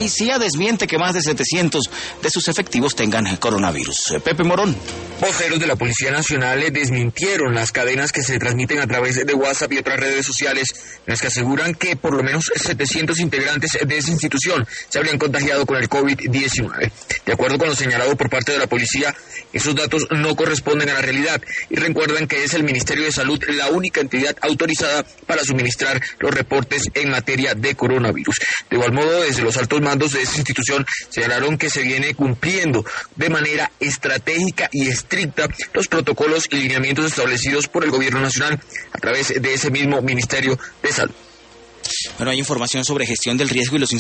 policía desmiente que más de 700 de sus efectivos tengan coronavirus. Pepe Morón. Voceros de la Policía Nacional desmintieron las cadenas que se transmiten a través de WhatsApp y otras redes sociales, en las que aseguran que por lo menos 700 integrantes de esa institución se habrían contagiado con el COVID-19. De acuerdo con lo señalado por parte de la policía, esos datos no corresponden a la realidad y recuerdan que es el Ministerio de Salud la única entidad autorizada para suministrar los reportes en materia de coronavirus. De igual modo, desde los altos mandos de esta institución señalaron que se viene cumpliendo de manera estratégica y estricta los protocolos y lineamientos establecidos por el Gobierno Nacional a través de ese mismo Ministerio de Salud. Bueno, hay información sobre gestión del riesgo y los